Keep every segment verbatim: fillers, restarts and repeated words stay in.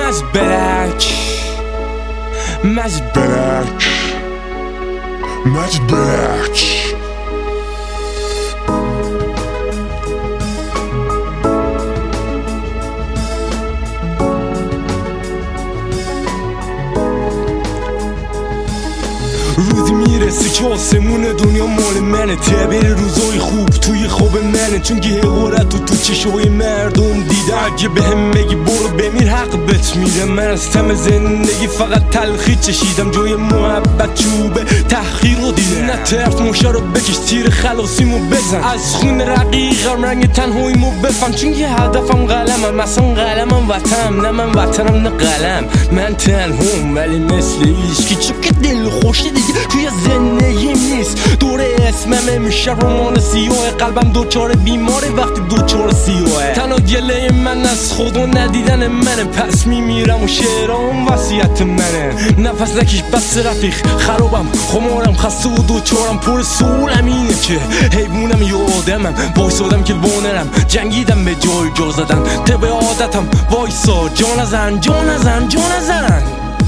مزبرک مزبرک مزبرک روزی میرسه که آسمون دنیا مال منه، تعبیر روزای خوب توی خواب منه، چون که حقارت رو تو چشای مردم دیدم. اگه بهم بگی برو بمیر حق بهت میدم. من از تم زندگی فقط تلخی چشیدم، جای محبت چوبه تحقیر رو دیدم. نه ترت موشه رو بکش تیر خلاصیمو بزن، از خون رقیقم رنگ تنهاییمو بفهم، چون که هدفم قلمم، مثلا قلمم وطنم، نه من وطنم نه قلم. من تنهام ولی مثل ایشکی، چون که دل خوشه دیگه توی زندگیم نیست. دور اسمم میشه رمان سیاه، قلبم دوچار بیماره وقتی دوچار سیاهه. تنها گله من از خدا ندیدن منه، پس میمیرم و شعرام وصیت منه. نفس نکش بس رفیق خرابم، خمارم خسته و دوچارم پر سولم، اینه که حیوانم یا آدمم، وایسادم که وانرم، جنگیدم به جای جا زدن، طبع عادتم وایسا جا نزن جا نزن جا نزن.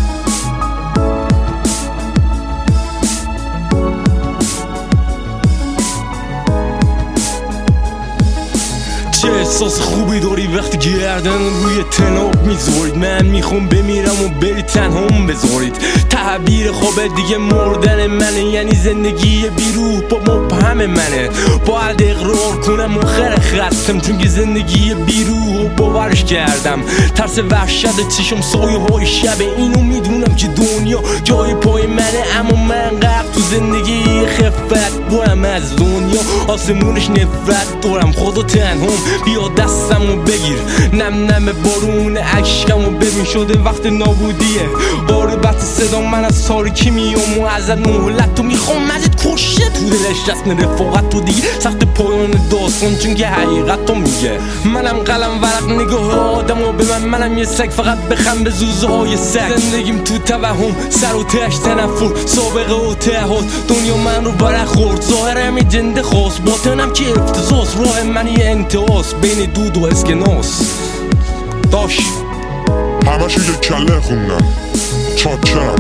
چه احساس خوبی داری وقتی گردن روی تناب میذارید؟ من میخوام بمیرم و بری تنهام بذارید. تعبیر خواب دیگه مردن منه، یعنی زندگی بیروح با مبهم منه. باید اقرار کنم آخر خستم، چون که زندگی بیروح رو باورش کردم. ترس وحشت چشم سایه های شب، اینو میدونم که دنیا جای پای منه، اما من غرق تو زندگی خفت برم از دنیا، آسمونش نفرت دارم. خدا تنهام بیا دستمو بگیر، نم نم بارون اشکمو ببین، شده وقت نابودیه. قربت صدا من از تاریکی میام و ازت مهلت تو میخوام، ازت کشه تو دلش رسم رفاقت تو دیگه سخت پایان داستان، چون که حقیقت تو میگه. منم قلم ورق نگاه آدمو به من، منم یه سگ فقط بخم به زوزه های سگ. زندگیم تو توهم، سر و تهش تنفر، سابقه و تعهد، دنیا من رو برخورد. ظاهرم یه جنده خاص، باطنم که افتضاح، راه من یه انتهاس بین دود و اسکناس. داش همشو یک کله خوندم، چاچرم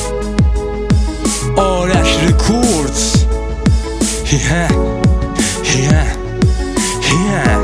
آرش ریکوردز. هیه هیه هیه